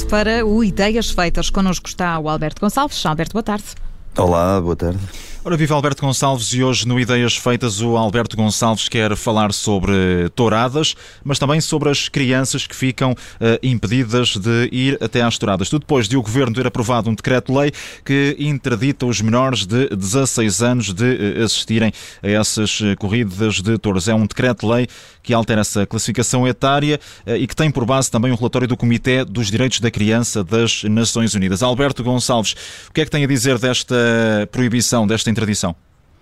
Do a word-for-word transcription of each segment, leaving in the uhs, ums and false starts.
para o Ideias Feitas. Connosco está o Alberto Gonçalves. Alberto, boa tarde. Olá, boa tarde. Ora, viva Alberto Gonçalves, e hoje no Ideias Feitas o Alberto Gonçalves quer falar sobre touradas, mas também sobre as crianças que ficam uh, impedidas de ir até às touradas. Tudo depois de o Governo ter aprovado um decreto-lei que interdita os menores de dezasseis anos de uh, assistirem a essas uh, corridas de touros. É um decreto-lei que altera essa classificação etária uh, e que tem por base também um relatório do Comitê dos Direitos da Criança das Nações Unidas. Alberto Gonçalves, o que é que tem a dizer desta proibição, desta interdição?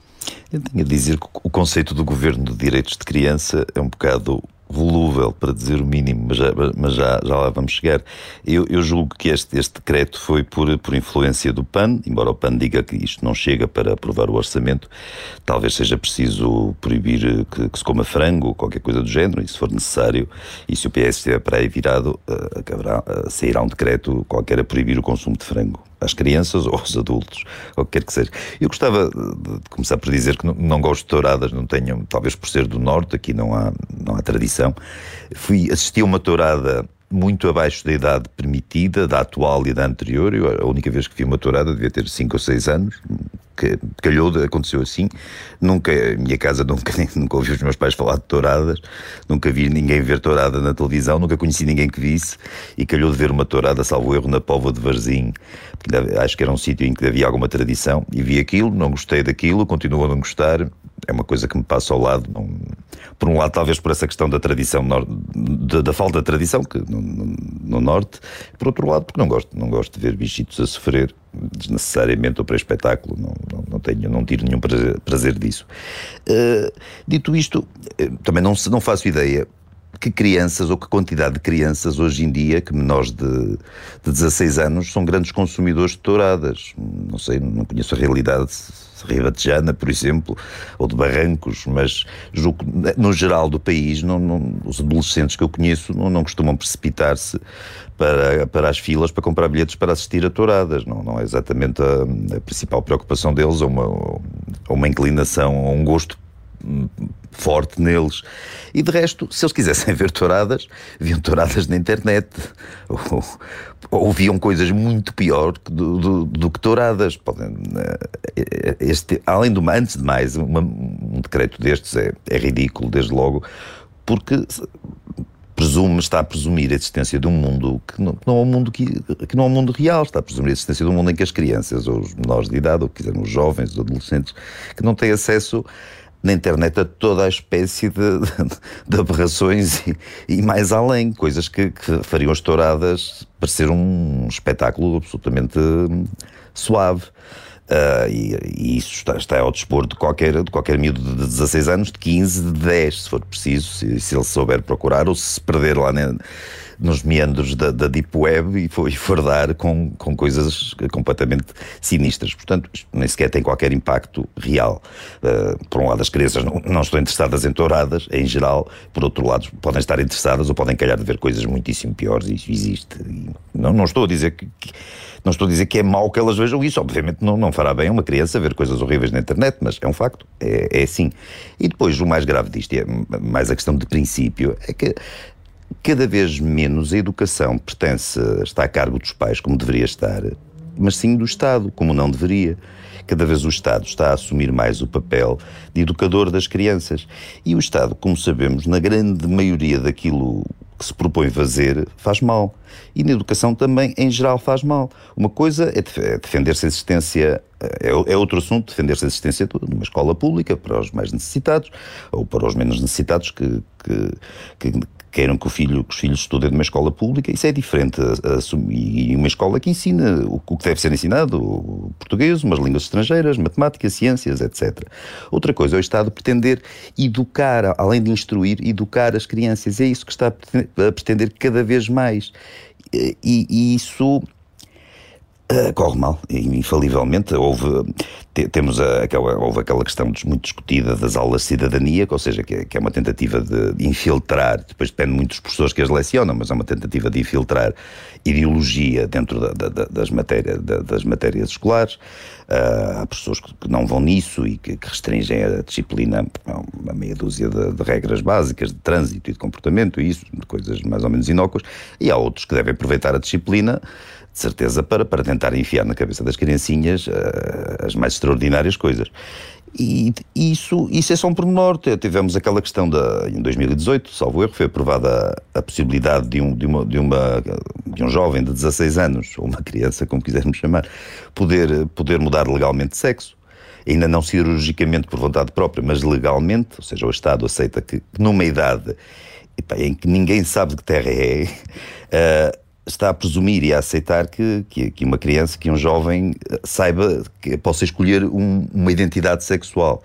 Eu tenho a dizer que o conceito do Governo de Direitos de Criança é um bocado volúvel, para dizer o mínimo, mas já, mas já, já lá vamos chegar. Eu, eu julgo que este, este decreto foi por, por influência do P A N, embora o P A N diga que isto não chega para aprovar o orçamento. Talvez seja preciso proibir que, que se coma frango ou qualquer coisa do género, e se for necessário, e se o P S estiver para aí virado, uh, acabará, uh, sairá um decreto qualquer a proibir o consumo de frango às crianças ou aos adultos, ou o que quer que seja. Eu gostava de começar por dizer que não, não gosto de touradas, não tenho, talvez por ser do Norte, aqui não há, não há tradição. Fui assistir a uma tourada muito abaixo da idade permitida, da atual e da anterior. Eu, a única vez que vi uma tourada devia ter cinco ou seis anos, que calhou, aconteceu assim. Nunca, a minha casa nunca, nunca ouvi os meus pais falar de touradas, nunca vi ninguém ver tourada na televisão, nunca conheci ninguém que visse, e calhou de ver uma tourada, salvo erro, na Póvoa de Varzim, porque acho que era um sítio em que havia alguma tradição, e vi aquilo, não gostei daquilo, continuo a não gostar. É uma coisa que me passa ao lado. Não, por um lado, talvez por essa questão da tradição, da, da falta de tradição que no, no, no Norte. Por outro lado, porque não gosto, não gosto de ver bichitos a sofrer desnecessariamente ou para espetáculo. Não, não, não, tenho, não tiro nenhum prazer, prazer disso. Uh, dito isto, também não, não faço ideia que crianças, ou que quantidade de crianças hoje em dia, que menores de, de dezasseis anos, são grandes consumidores de touradas. Não sei, não conheço a realidade ribatejana, por exemplo, ou de Barrancos, mas julgo, no geral do país, não, não, os adolescentes que eu conheço não, não costumam precipitar-se para, para as filas para comprar bilhetes para assistir a touradas. Não, não é exatamente a, a principal preocupação deles, ou uma, ou uma inclinação, ou um gosto forte neles. E de resto, se eles quisessem ver touradas, viam touradas na internet, ou, ou viam coisas muito pior do, do, do que touradas. Podem, este, além do antes de mais, uma, um decreto destes é, é ridículo, desde logo, porque presume, está a presumir a existência de um mundo que não, que não é um mundo que, que não é um mundo real, está a presumir a existência de um mundo em que as crianças, ou os menores de idade, ou quiserem os jovens, os adolescentes, que não têm acesso na internet a toda a espécie de, de, de aberrações e, e mais além, coisas que, que fariam as touradas parecer um espetáculo absolutamente suave. Uh, e, e isso está, está ao dispor de qualquer, de qualquer miúdo de dezasseis anos, de quinze, de dez, se for preciso, se, se ele souber procurar, ou se se perder lá ne, nos meandros da, da Deep Web e for, e for dar com, com coisas completamente sinistras. Portanto, isto nem sequer tem qualquer impacto real. Uh, por um lado, as crianças não, não estão interessadas em touradas, em geral. Por outro lado, podem estar interessadas ou podem calhar de ver coisas muitíssimo piores, e isso existe. E não, não estou a dizer que, que Não estou a dizer que é mau que elas vejam isso. Obviamente não, não fará bem a uma criança ver coisas horríveis na internet, mas é um facto, é, é assim. E depois, o mais grave disto, é mais a questão de princípio, é que cada vez menos a educação pertence, está a cargo dos pais, como deveria estar, mas sim do Estado, como não deveria. Cada vez o Estado está a assumir mais o papel de educador das crianças. E o Estado, como sabemos, na grande maioria daquilo que se propõe fazer, faz mal. E na educação também, em geral, faz mal. Uma coisa é defender-se a existência, é, é outro assunto, defender-se a existência de uma escola pública para os mais necessitados, ou para os menos necessitados que, que, que queiram que, o filho, que os filhos estudem numa escola pública. Isso é diferente. E uma escola que ensina o que deve ser ensinado, o português, umas línguas estrangeiras, matemática, ciências, etcétera. Outra coisa é o Estado pretender educar, além de instruir, educar as crianças. É isso que está a pretender cada vez mais. E, e isso Uh, corre mal, infalivelmente. Houve, te, temos a, aquela, houve aquela questão muito discutida das aulas de cidadania, ou seja, que é, que é uma tentativa de, de infiltrar, depois depende muito dos professores que as lecionam, mas é uma tentativa de infiltrar ideologia dentro da, da, das, matéria, da, das matérias escolares. Uh, há professores que não vão nisso e que, que restringem a disciplina a uma meia dúzia de, de regras básicas de trânsito e de comportamento, e isso, de coisas mais ou menos inócuas, e há outros que devem aproveitar a disciplina de certeza para, para tentar enfiar na cabeça das criancinhas uh, as mais extraordinárias coisas. E isso, isso é só um pormenor. Tivemos aquela questão da, em dois mil e dezoito, salvo erro, foi aprovada a, a possibilidade de um, de, uma, de, uma, de um jovem de dezasseis anos, ou uma criança, como quisermos chamar, poder, poder mudar legalmente de sexo. Ainda não cirurgicamente por vontade própria, mas legalmente, ou seja, o Estado aceita que numa idade epá, em que ninguém sabe de que terra é, uh, está a presumir e a aceitar que, que, que uma criança, que um jovem saiba, que possa escolher um, uma identidade sexual.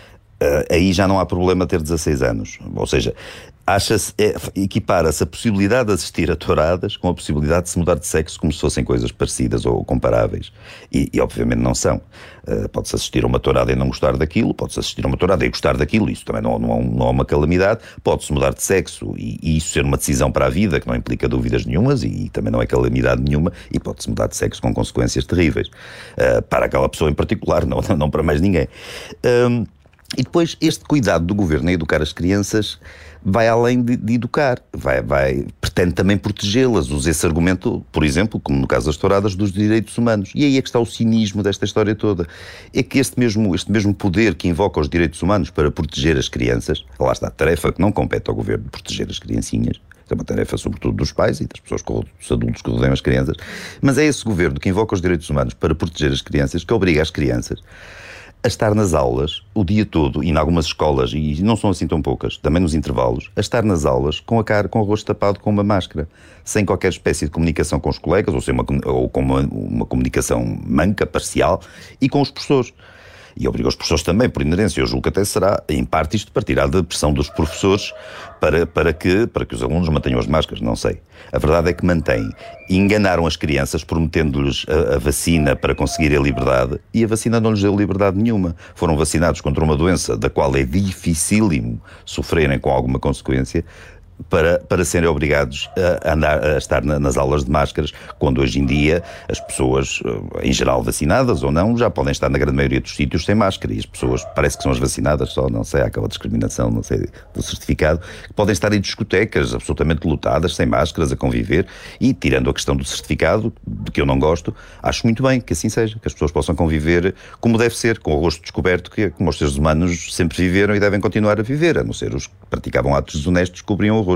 Uh, aí já não há problema ter dezasseis anos. Ou seja, acha-se, é, equipara-se a possibilidade de assistir a touradas com a possibilidade de se mudar de sexo como se fossem coisas parecidas ou comparáveis. E, e obviamente não são. Uh, pode-se assistir a uma tourada e não gostar daquilo, pode-se assistir a uma tourada e gostar daquilo, isso também não, não, não é uma calamidade. Pode-se mudar de sexo e, e isso ser uma decisão para a vida que não implica dúvidas nenhumas e, e também não é calamidade nenhuma, e pode-se mudar de sexo com consequências terríveis. Uh, para aquela pessoa em particular, não, não para mais ninguém. Um, E depois este cuidado do governo em educar as crianças vai além de, de educar, vai, vai, pretende também protegê-las. Usa esse argumento, por exemplo, como no caso das touradas, dos direitos humanos. E aí é que está o cinismo desta história toda. É que este mesmo, este mesmo poder que invoca os direitos humanos para proteger as crianças, lá está a tarefa que não compete ao governo de proteger as criancinhas, é uma tarefa sobretudo dos pais e das pessoas, dos adultos que rodeiam as crianças, mas é esse governo que invoca os direitos humanos para proteger as crianças que obriga as crianças a estar nas aulas o dia todo, e em algumas escolas, e não são assim tão poucas, também nos intervalos, a estar nas aulas com a cara, com o rosto tapado com uma máscara, sem qualquer espécie de comunicação com os colegas, ou, sem uma, ou com uma, uma comunicação manca, parcial, e com os professores. E obriga os professores também, por inerência, eu julgo que até será, em parte, isto partirá da pressão dos professores para, para, que, para que os alunos mantenham as máscaras, não sei. A verdade é que mantêm. Enganaram as crianças prometendo-lhes a, a vacina para conseguir a liberdade, e a vacina não lhes deu liberdade nenhuma. Foram vacinados contra uma doença da qual é dificílimo sofrerem com alguma consequência, Para, para serem obrigados a, andar, a estar na, nas aulas de máscaras, quando hoje em dia as pessoas, em geral vacinadas ou não, já podem estar na grande maioria dos sítios sem máscara, e as pessoas, parece que são as vacinadas só, não sei, há aquela discriminação, não sei, do certificado, que podem estar em discotecas absolutamente lotadas, sem máscaras, a conviver, e tirando a questão do certificado, de que eu não gosto, acho muito bem que assim seja, que as pessoas possam conviver como deve ser, com o rosto descoberto, que como os seres humanos sempre viveram e devem continuar a viver, a não ser os que praticavam atos desonestos que cobriam o rosto.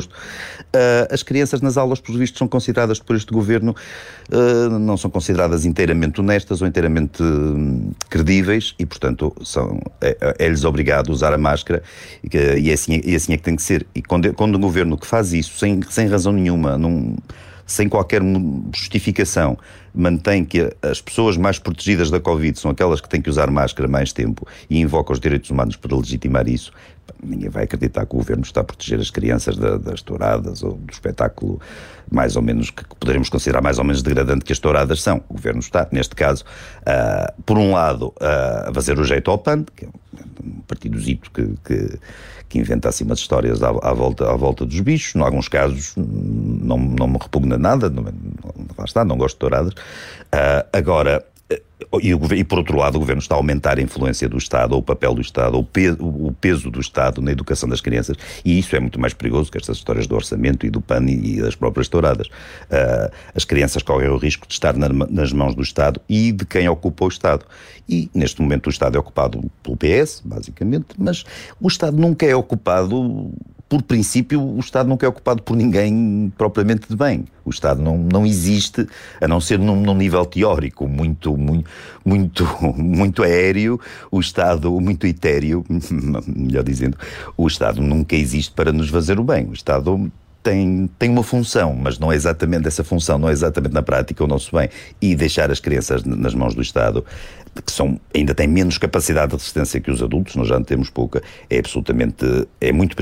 Uh, as crianças nas aulas, por vistos, são consideradas por este governo, uh, não são consideradas inteiramente honestas ou inteiramente uh, credíveis, e portanto são, é, é-lhes obrigado a usar a máscara, e, que, e, é assim, e assim é que tem que ser. E quando, quando um governo que faz isso sem, sem razão nenhuma, num, sem qualquer justificação, mantém que as pessoas mais protegidas da Covid são aquelas que têm que usar máscara mais tempo e invoca os direitos humanos para legitimar isso, ninguém vai acreditar que o governo está a proteger as crianças da, das touradas ou do espetáculo mais ou menos, que poderemos considerar mais ou menos degradante que as touradas são. O governo está, neste caso, uh, por um lado, uh, a fazer o jeito ao P A N, que é um partidozito que, que, que inventa assim umas histórias à, à, volta, à volta dos bichos. Em alguns casos não, não me repugna nada, não, não, está, não gosto de touradas. Uh, agora, E, o, e por outro lado o governo está a aumentar a influência do Estado, ou o papel do Estado, ou o peso, o peso do Estado na educação das crianças, e isso é muito mais perigoso que estas histórias do orçamento e do P A N e, e das próprias touradas. Uh, as crianças correm o risco de estar na, nas mãos do Estado e de quem ocupa o Estado. E neste momento o Estado é ocupado pelo P S, basicamente, mas o Estado nunca é ocupado... Por princípio, o Estado nunca é ocupado por ninguém propriamente de bem. O Estado não, não existe, a não ser num, num nível teórico muito, muito, muito, muito aéreo, o Estado, muito etéreo, melhor dizendo, o Estado nunca existe para nos fazer o bem. O Estado tem, tem uma função, mas não é exatamente essa função, não é exatamente na prática o nosso bem. E deixar as crianças nas mãos do Estado, que são, ainda têm menos capacidade de resistência que os adultos, nós já não temos pouca, é absolutamente, é muito perigoso.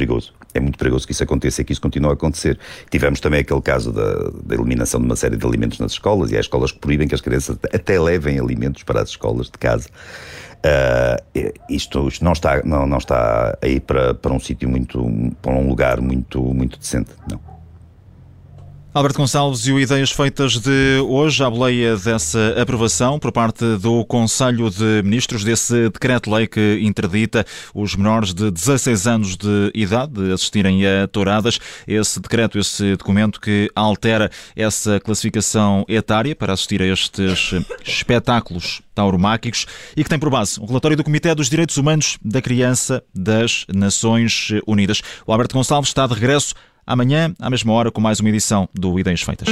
é muito perigoso que isso aconteça e que isso continue a acontecer. Tivemos também aquele caso da, da eliminação de uma série de alimentos nas escolas, e há escolas que proíbem que as crianças até levem alimentos para as escolas de casa. Uh, isto, isto não está, não, não está aí para, para um sítio muito, para um lugar muito, muito decente, não. Alberto Gonçalves, e o Ideias Feitas de hoje, à boleia dessa aprovação por parte do Conselho de Ministros, desse decreto-lei que interdita os menores de dezasseis anos de idade de assistirem a touradas. Esse decreto, esse documento que altera essa classificação etária para assistir a estes espetáculos tauromáquicos e que tem por base um relatório do Comitê dos Direitos Humanos da Criança das Nações Unidas. O Alberto Gonçalves está de regresso amanhã, à mesma hora, com mais uma edição do Ideias Feitas.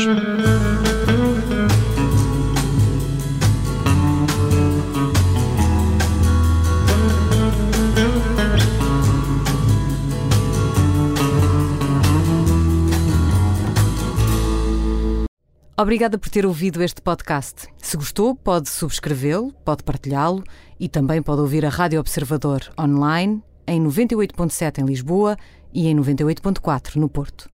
Obrigada por ter ouvido este podcast. Se gostou, pode subscrevê-lo, pode partilhá-lo e também pode ouvir a Rádio Observador online em noventa e oito ponto sete em Lisboa e em noventa e oito ponto quatro no Porto.